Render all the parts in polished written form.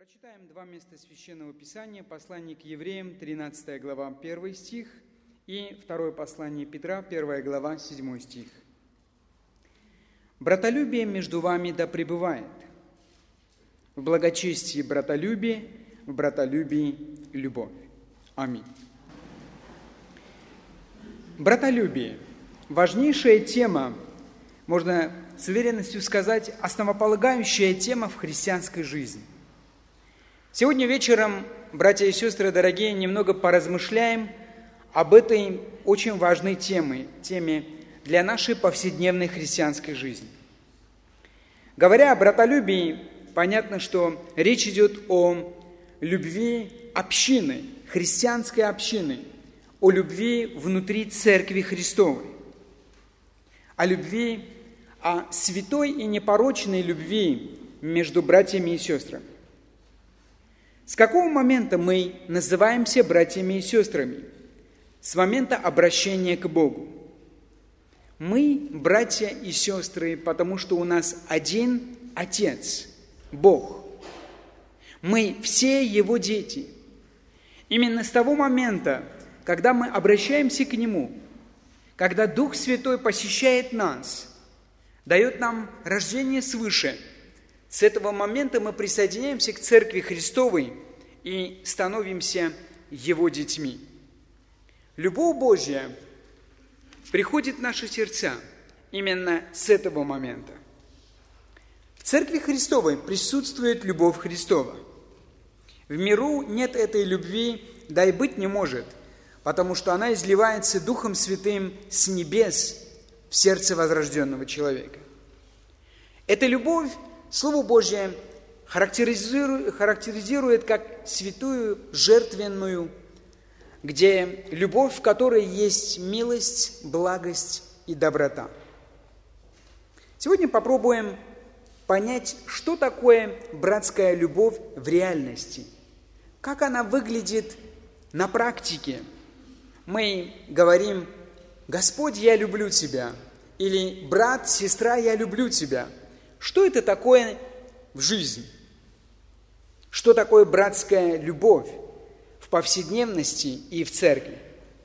Прочитаем два места Священного Писания. Послание к Евреям, 13 глава, 1 стих, и второе послание Петра, 1 глава, 7 стих. «Братолюбие между вами да пребывает. В благочестии братолюбие, в братолюбии любовь». Аминь. Братолюбие – важнейшая тема, можно с уверенностью сказать, основополагающая тема в христианской жизни. Сегодня вечером, братья и сестры дорогие, немного поразмышляем об этой очень важной теме для нашей повседневной христианской жизни. Говоря о братолюбии, понятно, что речь идет о любви общины, христианской общины, о любви внутри Церкви Христовой, о любви, о святой и непорочной любви между братьями и сестрами. С какого момента мы называемся братьями и сестрами? С момента обращения к Богу. Мы братья и сестры, потому что у нас один Отец, Бог. Мы все Его дети. Именно с того момента, когда мы обращаемся к Нему, когда Дух Святой посещает нас, дает нам рождение свыше, с этого момента мы присоединяемся к Церкви Христовой и становимся Его детьми. Любовь Божья приходит в наши сердца именно с этого момента. В Церкви Христовой присутствует любовь Христова. В миру нет этой любви, да и быть не может, потому что она изливается Духом Святым с небес в сердце возрожденного человека. Эта любовь Слово Божье характеризует как святую, жертвенную, где любовь, в которой есть милость, благость и доброта. Сегодня попробуем понять, что такое братская любовь в реальности, как она выглядит на практике. Мы говорим: «Господь, я люблю тебя», или «Брат, сестра, я люблю тебя». Что это такое в жизни? Что такое братская любовь в повседневности и в церкви?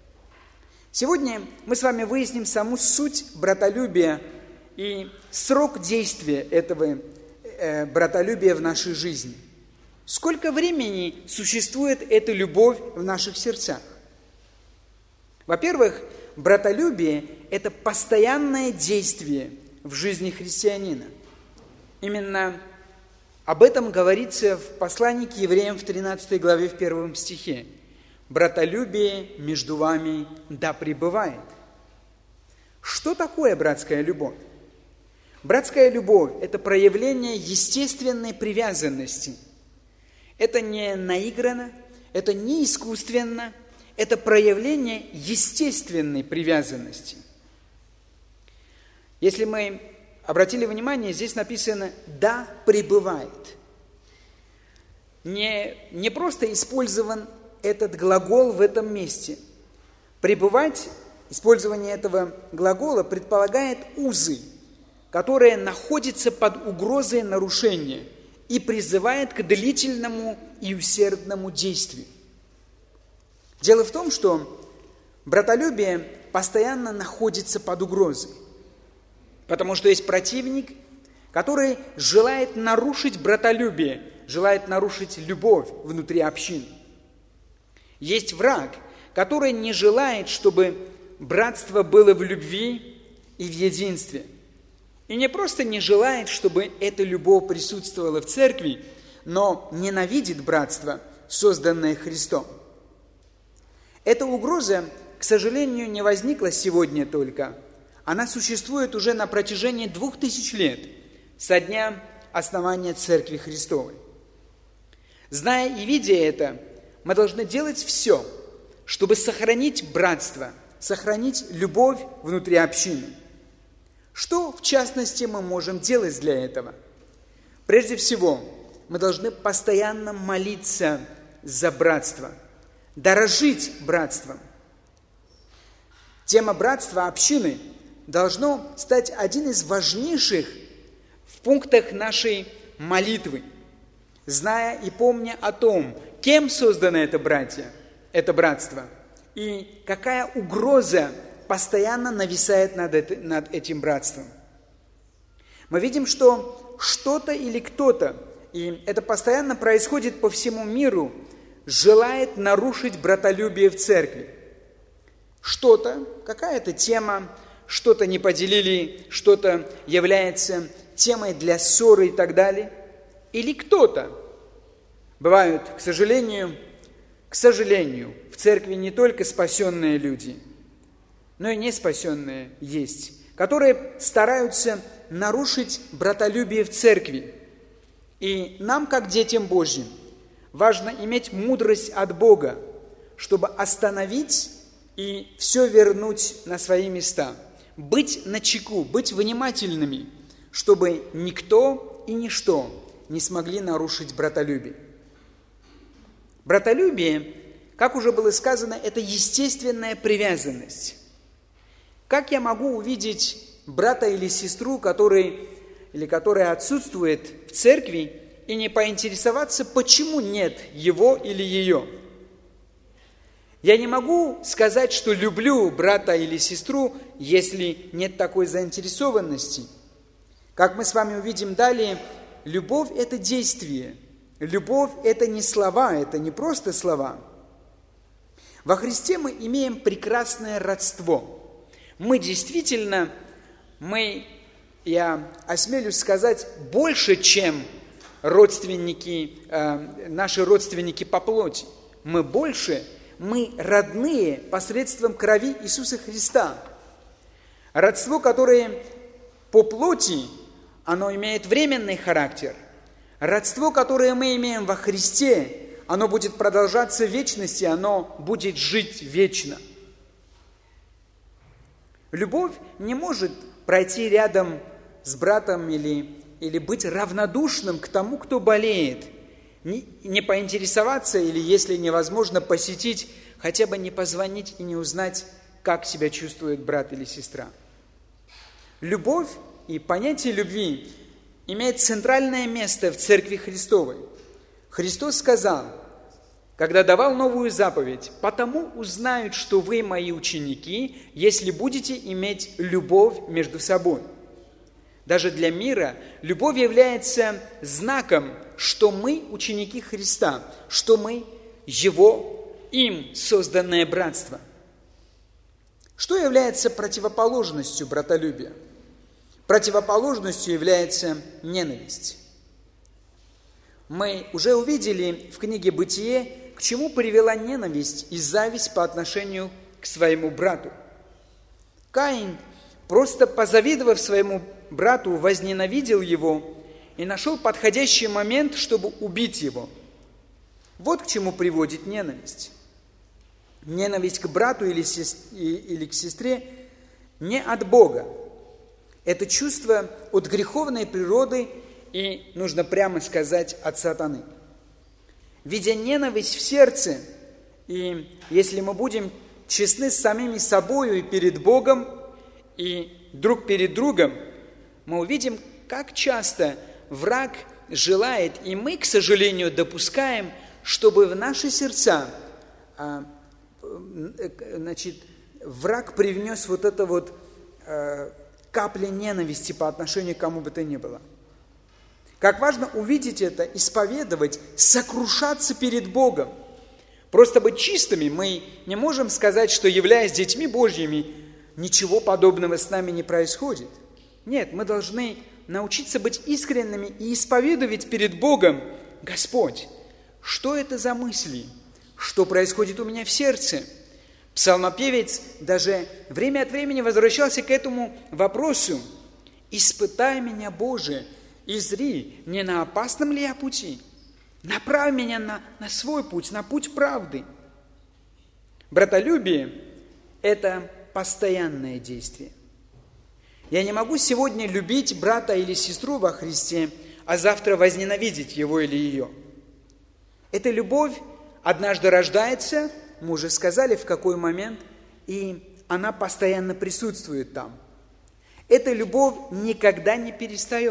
Сегодня мы с вами выясним саму суть братолюбия и срок действия этого братолюбия в нашей жизни. Сколько времени существует эта любовь в наших сердцах? Во-первых, братолюбие – это постоянное действие в жизни христианина. Именно об этом говорится в послании к Евреям в 13 главе в 1 стихе. «Братолюбие между вами да пребывает». Что такое братская любовь? Братская любовь – это проявление естественной привязанности. Это не наигранно, это не искусственно, это проявление естественной привязанности. Если мы обратили внимание, здесь написано «да пребывает». Не просто использован этот глагол в этом месте. Пребывать, использование этого глагола предполагает узы, которые находятся под угрозой нарушения и призывает к длительному и усердному действию. Дело в том, что братолюбие постоянно находится под угрозой. Потому что есть противник, который желает нарушить братолюбие, желает нарушить любовь внутри общины. Есть враг, который не желает, чтобы братство было в любви и в единстве. И не просто не желает, чтобы эта любовь присутствовала в церкви, но ненавидит братство, созданное Христом. Эта угроза, к сожалению, не возникла сегодня только. Она существует уже на протяжении 2000 лет, со дня основания Церкви Христовой. Зная и видя это, мы должны делать все, чтобы сохранить братство, сохранить любовь внутри общины. Что, в частности, мы можем делать для этого? Прежде всего, мы должны постоянно молиться за братство, дорожить братством. Тема братства общины должно стать один из важнейших в пунктах нашей молитвы. зная и помня о том, кем создано это братство, и какая угроза постоянно нависает над этим братством. Мы видим, что что-то или кто-то, и это постоянно происходит по всему миру, желает нарушить братолюбие в церкви. Что-то, какая-то тема, что-то не поделили, что-то является темой для ссоры и так далее. Или кто-то. Бывают, к сожалению, в церкви не только спасенные люди, но и не спасенные есть, которые стараются нарушить братолюбие в церкви. И нам, как детям Божьим, важно иметь мудрость от Бога, чтобы остановить и все вернуть на свои места. Быть начеку, быть внимательными, чтобы никто и ничто не смогли нарушить братолюбие. Братолюбие, как уже было сказано, это естественная привязанность. Как я могу увидеть брата или сестру, которая отсутствует в церкви, и не поинтересоваться, почему нет его или ее? Я не могу сказать, что люблю брата или сестру, если нет такой заинтересованности. Как мы с вами увидим далее, любовь – это действие. Любовь – это не слова, это не просто слова. Во Христе мы имеем прекрасное родство. Мы действительно, я осмелюсь сказать, больше, чем наши родственники по плоти. Мы больше, мы родные посредством крови Иисуса Христа. Родство, которое по плоти, оно имеет временный характер. Родство, которое мы имеем во Христе, оно будет продолжаться в вечности, оно будет жить вечно. Любовь не может пройти рядом с братом или быть равнодушным к тому, кто болеет. Не поинтересоваться или, если невозможно, посетить, хотя бы не позвонить и не узнать, как себя чувствует брат или сестра. Любовь и понятие любви имеет центральное место в Церкви Христовой. Христос сказал, когда давал новую заповедь: «Потому узнают, что вы мои ученики, если будете иметь любовь между собой». Даже для мира любовь является знаком, что мы ученики Христа, что мы им созданное братство. Что является противоположностью братолюбия? Противоположностью является ненависть. Мы уже увидели в книге «Бытие», к чему привела ненависть и зависть по отношению к своему брату. Каин, просто позавидовав своему брату, возненавидел его и нашел подходящий момент, чтобы убить его. Вот к чему приводит ненависть. Ненависть к брату или к сестре не от Бога. Это чувство от греховной природы и, нужно прямо сказать, от сатаны. Видя ненависть в сердце, и если мы будем честны с самими собою и перед Богом, и друг перед другом, мы увидим, как часто враг желает, и мы, к сожалению, допускаем, чтобы в наши сердца, враг привнес капли ненависти по отношению к кому бы то ни было. Как важно увидеть это, исповедовать, сокрушаться перед Богом. Просто быть чистыми мы не можем сказать, что, являясь детьми Божьими, ничего подобного с нами не происходит. Нет, мы должны научиться быть искренними и исповедовать перед Богом: Господь, что это за мысли? Что происходит у меня в сердце? Псалмопевец даже время от времени возвращался к этому вопросу: «Испытай меня, Боже, и зри, не на опасном ли я пути? Направь меня на свой путь, на путь правды». Братолюбие – это постоянное действие. Я не могу сегодня любить брата или сестру во Христе, а завтра возненавидеть его или ее. Эта любовь однажды рождается, мы уже сказали, в какой момент, и она постоянно присутствует там. Эта любовь никогда не перестает.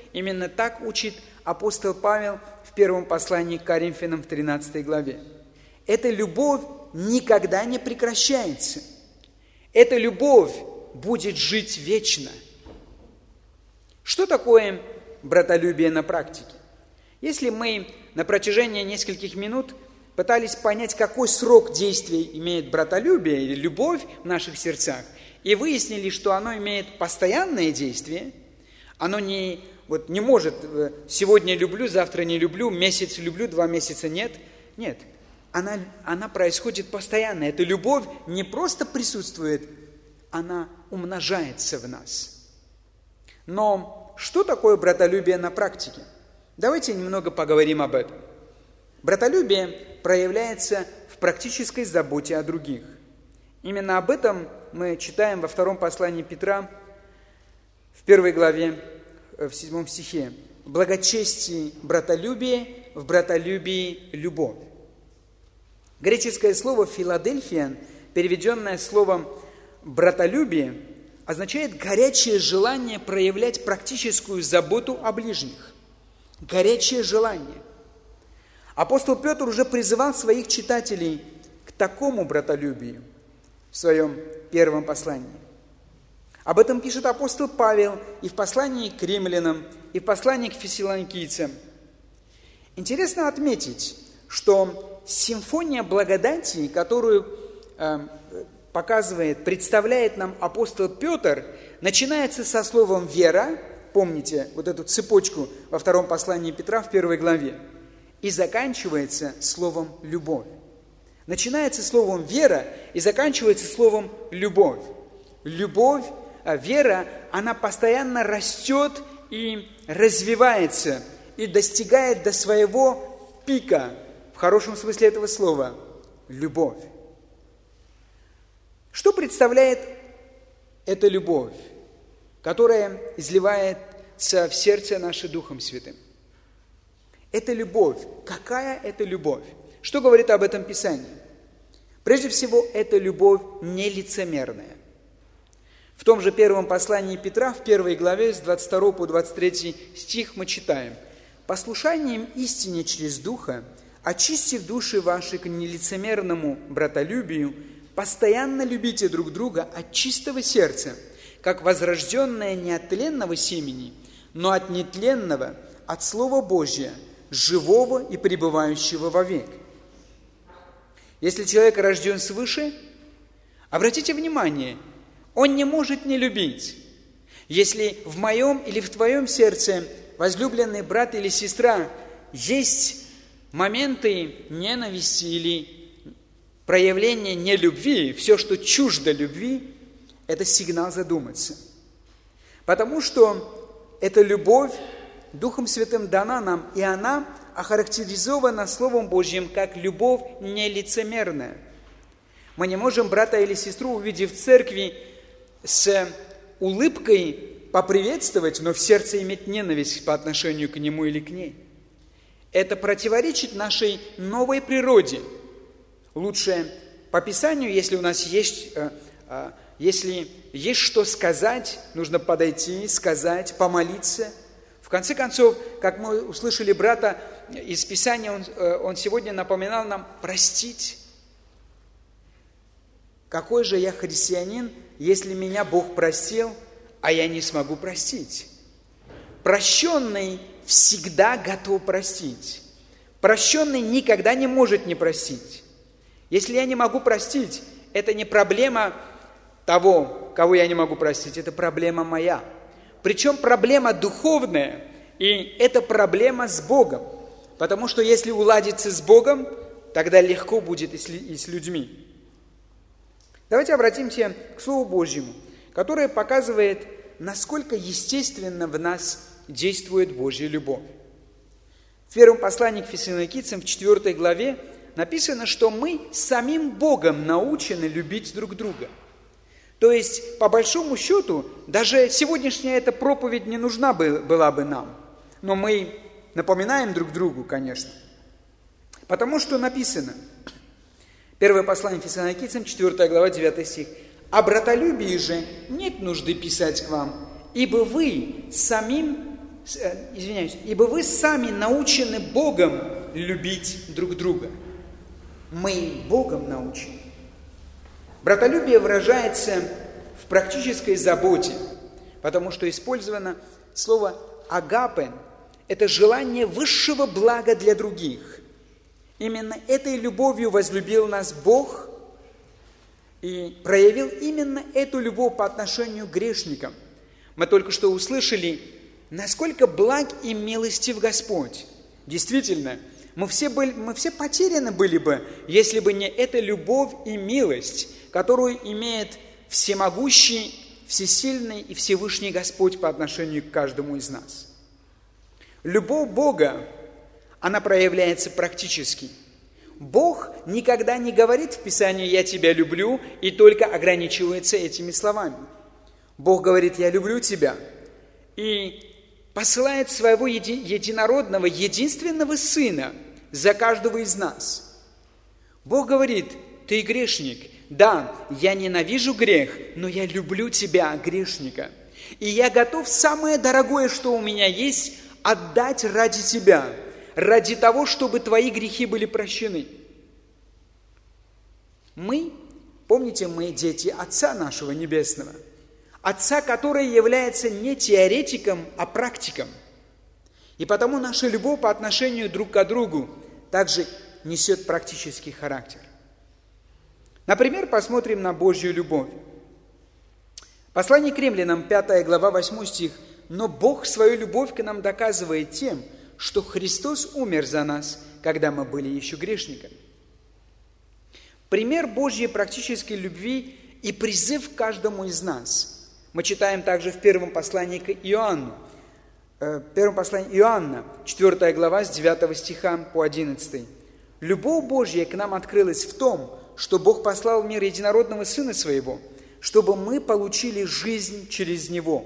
Именно так учит апостол Павел в первом послании к Коринфянам в 13 главе. Эта любовь никогда не прекращается. Эта любовь будет жить вечно. Что такое братолюбие на практике? Если мы на протяжении нескольких минут пытались понять, какой срок действия имеет братолюбие или любовь в наших сердцах, и выяснили, что оно имеет постоянное действие, оно не может сегодня люблю, завтра не люблю, месяц люблю, 2 месяца нет. Нет, она происходит постоянно. Эта любовь не просто присутствует, она умножается в нас. Но что такое братолюбие на практике? Давайте немного поговорим об этом. Братолюбие проявляется в практической заботе о других. Именно об этом мы читаем во втором послании Петра, в 1 главе, в 7 стихе. В благочестии братолюбие, в братолюбии любовь. Греческое слово «филадельфиан», переведенное словом «братолюбие», означает горячее желание проявлять практическую заботу о ближних. Горячее желание. Апостол Петр уже призывал своих читателей к такому братолюбию в своем первом послании. Об этом пишет апостол Павел и в послании к римлянам, и в послании к фессалоникийцам. Интересно отметить, что симфония благодати, которую представляет нам апостол Петр, начинается со словом «вера». Помните вот эту цепочку во втором послании Петра в 1 главе. И заканчивается словом «любовь». Начинается словом «вера» и заканчивается словом «любовь». Любовь, вера, она постоянно растет и развивается, и достигает до своего пика, в хорошем смысле этого слова, любовь. Что представляет эта любовь, которая изливается в сердце наше Духом Святым? Это любовь. Какая это любовь? Что говорит об этом Писание? Прежде всего, это любовь нелицемерная. В том же первом послании Петра, в 1 главе, с 22 по 23 стих мы читаем: «Послушанием истине через Духа, очистив души ваши к нелицемерному братолюбию, постоянно любите друг друга от чистого сердца, как возрожденное не от тленного семени, но от нетленного, от Слова Божия, живого и пребывающего вовек». Если человек рожден свыше, обратите внимание, он не может не любить. Если в моем или в твоем сердце, возлюбленный брат или сестра, есть моменты ненависти или проявления нелюбви, все, что чуждо любви, это сигнал задуматься. Потому что эта любовь Духом Святым дана нам, и она охарактеризована Словом Божьим как любовь нелицемерная. Мы не можем брата или сестру, увидев в церкви, с улыбкой поприветствовать, но в сердце иметь ненависть по отношению к нему или к ней. Это противоречит нашей новой природе. Лучше по Писанию, если у нас есть, если есть что сказать, нужно подойти, сказать, помолиться. В конце концов, как мы услышали брата из Писания, он сегодня напоминал нам простить. Какой же я христианин, если меня Бог простил, а я не смогу простить? Прощенный всегда готов простить. Прощенный никогда не может не простить. Если я не могу простить, это не проблема того, кого я не могу простить, это проблема моя. Причем проблема духовная, и это проблема с Богом. Потому что если уладиться с Богом, тогда легко будет и с людьми. Давайте обратимся к Слову Божьему, которое показывает, насколько естественно в нас действует Божья любовь. В первом послании к Фессалоникийцам, в 4 главе, написано, что мы самим Богом научены любить друг друга. То есть, по большому счету, даже сегодняшняя эта проповедь не нужна была бы нам. Но мы напоминаем друг другу, конечно. Потому что написано, первое послание Фессалоникийцам, 4 глава, 9 стих. «О братолюбии же нет нужды писать к вам, ибо вы самим ибо вы сами научены Богом любить друг друга. Мы Богом научены. Братолюбие выражается в практической заботе, потому что использовано слово «агапе». Это желание высшего блага для других. Именно этой любовью возлюбил нас Бог и проявил именно эту любовь по отношению к грешникам. Мы только что услышали, насколько благ и милостив Господь. Действительно, мы все потеряны были бы, если бы не эта любовь и милость, которую имеет всемогущий, всесильный и Всевышний Господь по отношению к каждому из нас. Любовь Бога, она проявляется практически. Бог никогда не говорит в Писании «я тебя люблю» и только ограничивается этими словами. Бог говорит «я люблю тебя» и посылает своего единородного, единственного Сына за каждого из нас. Бог говорит: ты грешник. Да, я ненавижу грех, но я люблю тебя, грешника. И я готов самое дорогое, что у меня есть, отдать ради тебя, ради того, чтобы твои грехи были прощены. Мы, помните, мы дети Отца нашего Небесного. Отца, который является не теоретиком, а практиком. И потому наша любовь по отношению друг к другу также несет практический характер. Например, посмотрим на Божью любовь. Послание к Римлянам, 5 глава, 8 стих. «Но Бог свою любовь к нам доказывает тем, что Христос умер за нас, когда мы были еще грешниками». Пример Божьей практической любви и призыв к каждому из нас мы читаем также в первом послании к Иоанну. Первом послании Иоанна, 4 глава, с 9 стиха по 11. «Любовь Божья к нам открылась в том, что Бог послал в мир единородного Сына Своего, чтобы мы получили жизнь через Него.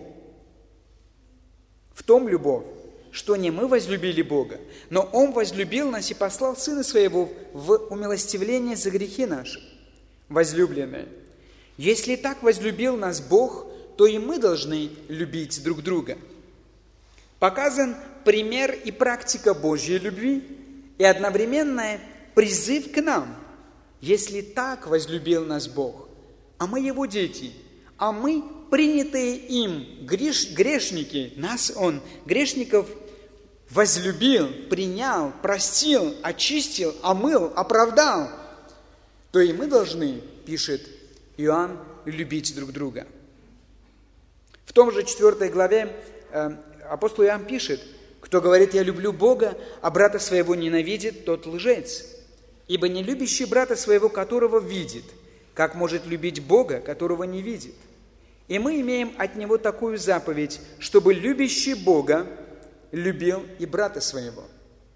В том любовь, что не мы возлюбили Бога, но Он возлюбил нас и послал Сына Своего в умилостивление за грехи наши. Возлюбленные, если так возлюбил нас Бог, то и мы должны любить друг друга». Показан пример и практика Божьей любви и одновременно призыв к нам. Если так возлюбил нас Бог, а мы Его дети, а мы, принятые им грешники, нас Он, грешников, возлюбил, принял, простил, очистил, омыл, оправдал, то и мы должны, пишет Иоанн, любить друг друга. В том же 4 главе апостол Иоанн пишет: «Кто говорит, я люблю Бога, а брата своего ненавидит, тот лжец. Ибо не любящий брата своего, которого видит, как может любить Бога, которого не видит? И мы имеем от Него такую заповедь, чтобы любящий Бога любил и брата своего».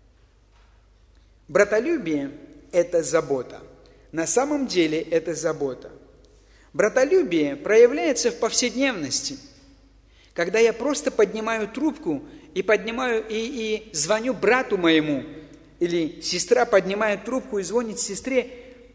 Братолюбие – это забота. На самом деле это забота. Братолюбие проявляется в повседневности, когда я просто поднимаю трубку и звоню брату моему, или сестра поднимает трубку и звонит сестре,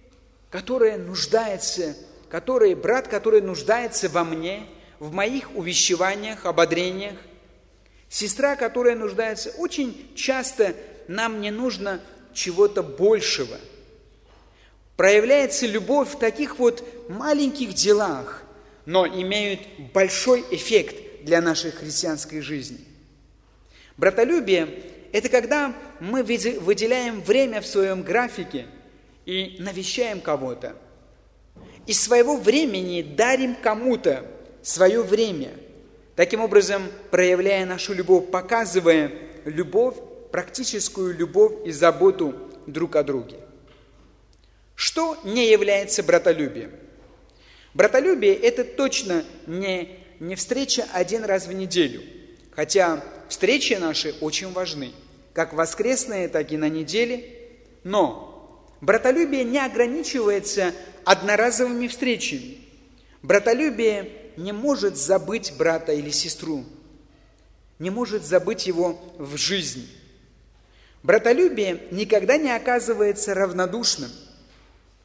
брат, который нуждается во мне, в моих увещеваниях, ободрениях. Сестра, которая нуждается, очень часто нам не нужно чего-то большего. Проявляется любовь в таких вот маленьких делах, но имеют большой эффект для нашей христианской жизни. Братолюбие – это когда мы выделяем время в своем графике и навещаем кого-то. Из своего времени дарим кому-то свое время, таким образом проявляя нашу любовь, показывая любовь, практическую любовь и заботу друг о друге. Что не является братолюбием? Братолюбие – это точно не встреча один раз в неделю, хотя встречи наши очень важны, как воскресные, так и на неделе, но братолюбие не ограничивается одноразовыми встречами. Братолюбие не может забыть брата или сестру, не может забыть его в жизни. Братолюбие никогда не оказывается равнодушным.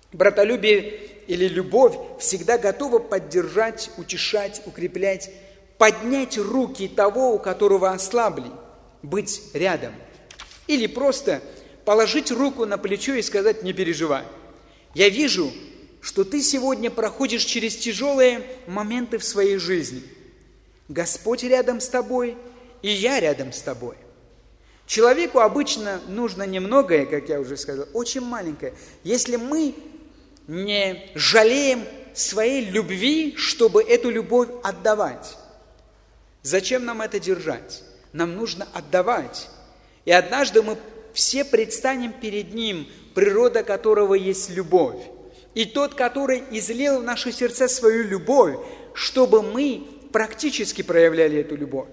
Братолюбие или любовь всегда готова поддержать, утешать, укреплять, поднять руки того, у которого ослабли, быть рядом. Или просто положить руку на плечо и сказать: не переживай. Я вижу, что ты сегодня проходишь через тяжелые моменты в своей жизни. Господь рядом с тобой, и я рядом с тобой. Человеку обычно нужно немногое, как я уже сказал, очень маленькое. Если мы не жалеем своей любви, чтобы эту любовь отдавать, зачем нам это держать? Нам нужно отдавать. И однажды мы все предстанем перед Ним, природа которого есть любовь. И тот, который излил в наши сердца свою любовь, чтобы мы практически проявляли эту любовь.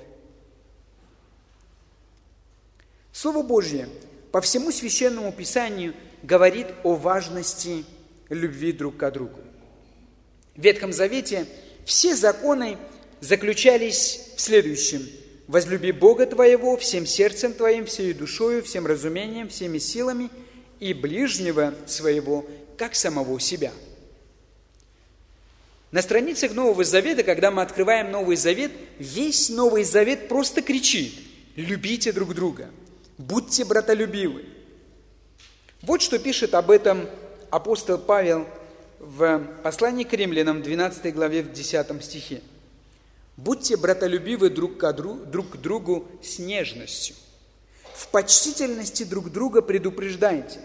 Слово Божье по всему Священному Писанию говорит о важности любви друг к другу. В Ветхом Завете все законы заключались в следующем: возлюби Бога твоего всем сердцем твоим, всей душою, всем разумением, всеми силами, и ближнего своего, как самого себя. На страницах Нового Завета, когда мы открываем Новый Завет, весь Новый Завет просто кричит: любите друг друга, будьте братолюбивы. Вот что пишет об этом апостол Павел в послании к Римлянам, 12 главе, в 10 стихе. «Будьте братолюбивы друг к другу с нежностью, в почтительности друг друга предупреждайте».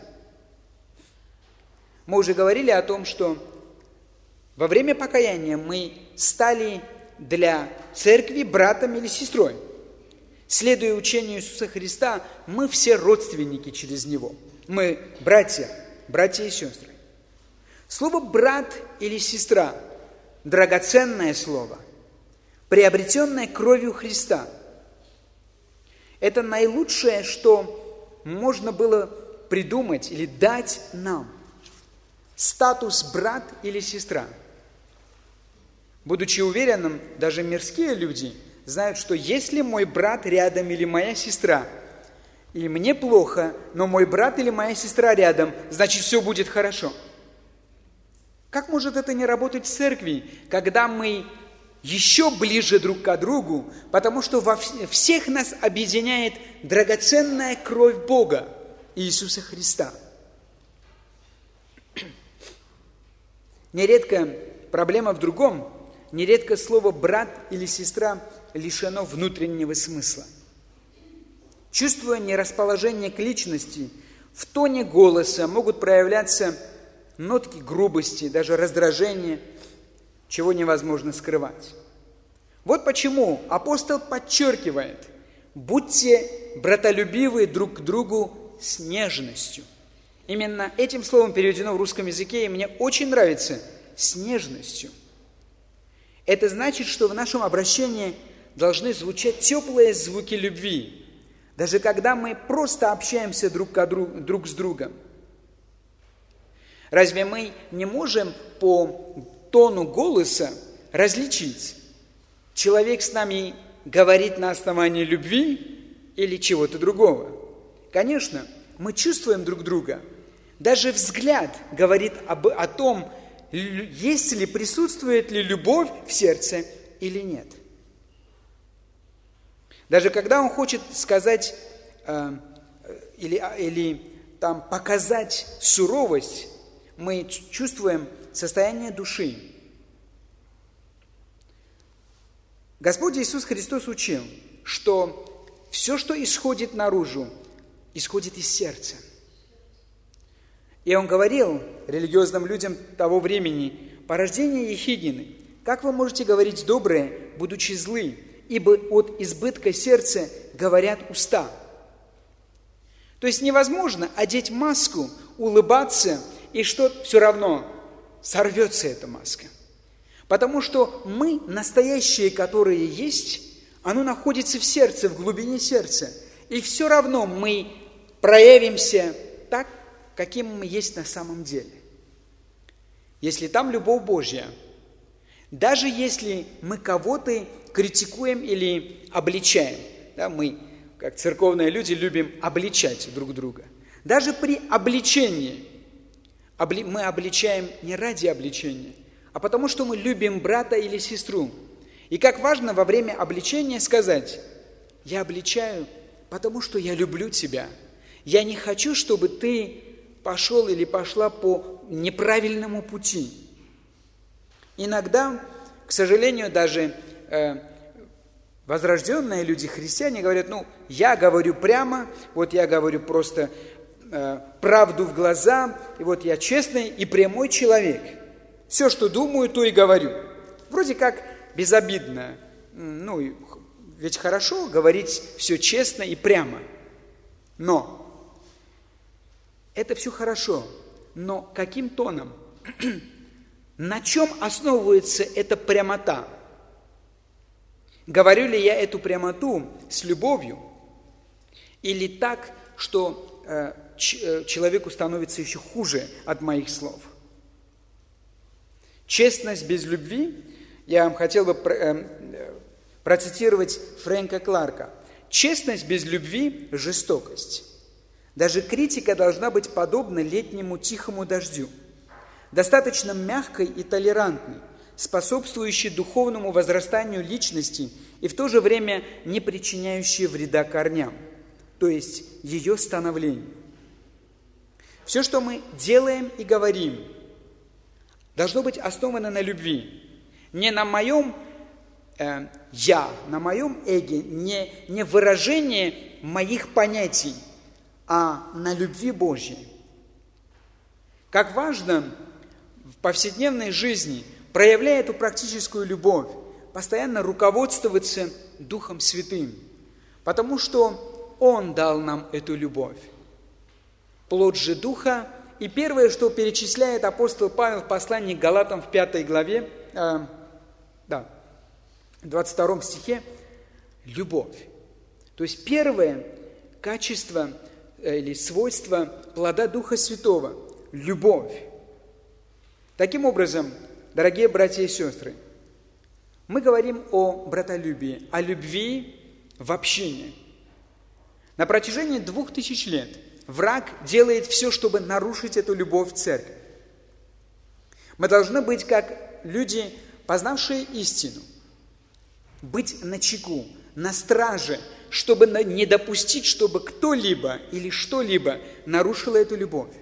Мы уже говорили о том, что во время покаяния мы стали для церкви братом или сестрой. Следуя учению Иисуса Христа, мы все родственники через Него. Мы братья и сестры. Слово «брат» или «сестра» – драгоценное слово, приобретенное кровью Христа. Это наилучшее, что можно было придумать или дать нам. Статус брат или сестра. Будучи уверенным, даже мирские люди знают, что если мой брат рядом или моя сестра, и мне плохо, но мой брат или моя сестра рядом, значит, все будет хорошо. Как может это не работать в церкви, когда мы еще ближе друг к другу, потому что всех нас объединяет драгоценная кровь Бога, Иисуса Христа? Нередко проблема в другом, нередко слово «брат» или «сестра» лишено внутреннего смысла. Чувствуя нерасположение к личности, в тоне голоса могут проявляться нотки грубости, даже раздражения, чего невозможно скрывать. Вот почему апостол подчеркивает: будьте братолюбивы друг к другу с нежностью. Именно этим словом переведено в русском языке, и мне очень нравится «с нежностью». Это значит, что в нашем обращении должны звучать теплые звуки любви, даже когда мы просто общаемся друг с другом. Разве мы не можем по тону голоса различить, человек с нами говорит на основании любви или чего-то другого? Конечно, мы чувствуем друг друга. Даже взгляд говорит о том, есть ли, присутствует ли любовь в сердце или нет. Даже когда он хочет сказать или показать суровость, мы чувствуем состояние души. Господь Иисус Христос учил, что все, что исходит наружу, исходит из сердца. И Он говорил религиозным людям того времени: порождение ехиднины, как вы можете говорить доброе, будучи злы, ибо от избытка сердца говорят уста. То есть невозможно одеть маску, улыбаться, и что все равно сорвется эта маска. Потому что мы, настоящие, которые есть, оно находится в сердце, в глубине сердца. И все равно мы проявимся так, каким мы есть на самом деле. Если там любовь Божья, даже если мы кого-то критикуем или обличаем, да, мы, как церковные люди, любим обличать друг друга. Даже при обличении мы обличаем не ради обличения, а потому что мы любим брата или сестру. И как важно во время обличения сказать: «Я обличаю, потому что я люблю тебя. Я не хочу, чтобы ты пошел или пошла по неправильному пути». Иногда, к сожалению, даже возрожденные люди, христиане, говорят: я говорю прямо, я говорю просто правду в глаза, и я честный и прямой человек. Все, что думаю, то и говорю. Вроде как безобидно. Ведь хорошо говорить все честно и прямо. Но это все хорошо. Но каким тоном? На чем основывается эта прямота? Говорю ли я эту прямоту с любовью? Или так, что человеку становится еще хуже от моих слов? Честность без любви, я вам хотел бы процитировать Фрэнка Кларка. Честность без любви – жестокость. Даже критика должна быть подобна летнему тихому дождю, достаточно мягкой и толерантной, способствующей духовному возрастанию личности и в то же время не причиняющей вреда корням, то есть ее становлению. Все, что мы делаем и говорим, должно быть основано на любви. Не на моем «я», на моем эго, не выражение моих понятий, а на любви Божьей. Как важно в повседневной жизни, проявляя эту практическую любовь, постоянно руководствоваться Духом Святым, потому что Он дал нам эту любовь. Плод же Духа. И первое, что перечисляет апостол Павел в послании к Галатам в 5 главе, 22 стихе, любовь. То есть первое качество или свойство плода Духа Святого – любовь. Таким образом, дорогие братья и сестры, мы говорим о братолюбии, о любви в общине. На протяжении 2000 лет враг делает все, чтобы нарушить эту любовь в церкви. Мы должны быть как люди, познавшие истину, быть начеку, на страже, чтобы не допустить, чтобы кто-либо или что-либо нарушило эту любовь.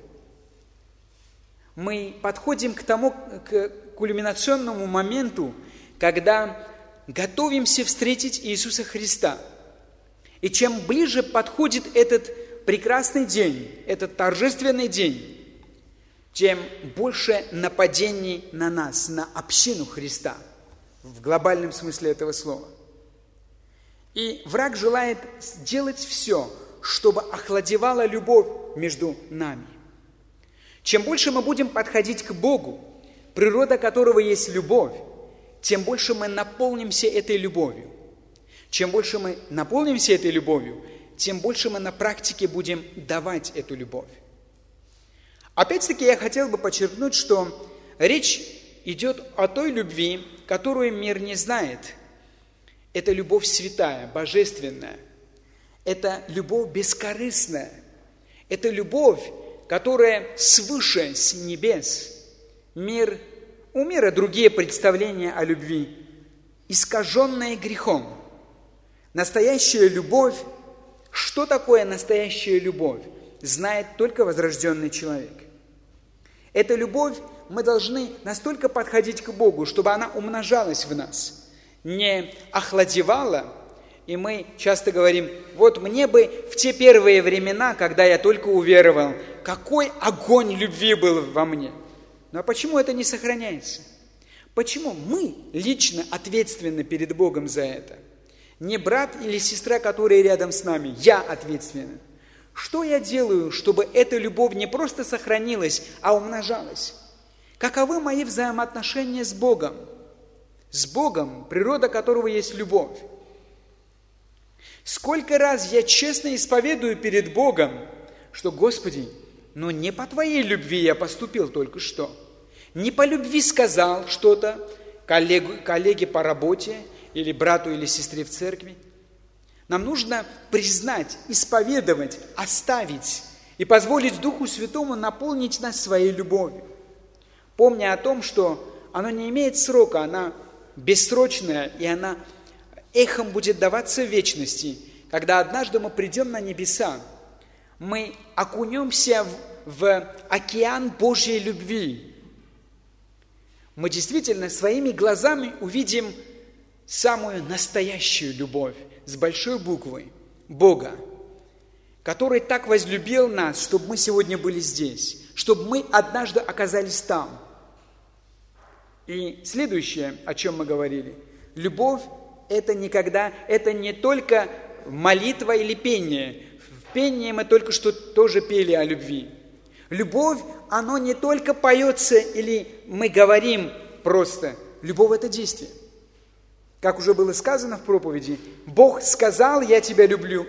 Мы подходим к кульминационному моменту, когда готовимся встретить Иисуса Христа. И чем ближе подходит этот прекрасный день, этот торжественный день, тем больше нападений на нас, на общину Христа, в глобальном смысле этого слова. И враг желает сделать все, чтобы охладевала любовь между нами. Чем больше мы будем подходить к Богу, природа которого есть любовь, тем больше мы наполнимся этой любовью. Чем больше мы наполнимся этой любовью, тем больше мы на практике будем давать эту любовь. Опять-таки я хотел бы подчеркнуть, что речь идет о той любви, которую мир не знает. Это любовь святая, божественная. Это любовь бескорыстная. Это любовь, которая свыше, с небес. У мира другие представления о любви, искаженные грехом. Настоящая любовь, что такое настоящая любовь, знает только возрожденный человек. Эта любовь, мы должны настолько подходить к Богу, чтобы она умножалась в нас, не охладевала. И мы часто говорим: вот мне бы в те первые времена, когда я только уверовал, какой огонь любви был во мне. Ну а почему это не сохраняется? Почему мы лично ответственны перед Богом за это? Не брат или сестра, которые рядом с нами, я ответственен. Что я делаю, чтобы эта любовь не просто сохранилась, а умножалась? Каковы мои взаимоотношения с Богом? С Богом, природа которого есть любовь. Сколько раз я честно исповедую перед Богом, что: Господи, не по Твоей любви я поступил только что. Не по любви сказал что-то коллеге по работе, или брату, или сестре в церкви. Нам нужно признать, исповедовать, оставить и позволить Духу Святому наполнить нас своей любовью. Помня о том, что оно не имеет срока, она бессрочная, и она эхом будет даваться в вечности. Когда однажды мы придем на небеса, мы окунемся в океан Божьей любви. Мы действительно своими глазами увидим самую настоящую любовь с большой буквы Бога, который так возлюбил нас, чтобы мы сегодня были здесь, чтобы мы однажды оказались там. И следующее, о чем мы говорили, любовь – это не только молитва или пение. В пении мы только что тоже пели о любви. Любовь, оно не только поется или мы говорим просто. Любовь – это действие. Как уже было сказано в проповеди, Бог сказал: «Я тебя люблю»,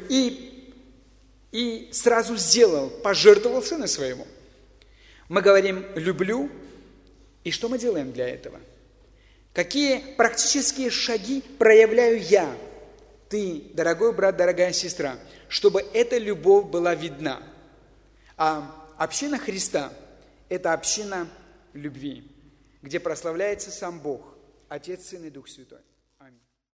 и сразу сделал, пожертвовал Сына Своего. Мы говорим «люблю», и что мы делаем для этого? Какие практические шаги проявляю я, ты, дорогой брат, дорогая сестра, чтобы эта любовь была видна? А община Христа – это община любви, где прославляется сам Бог, Отец, Сын и Дух Святой.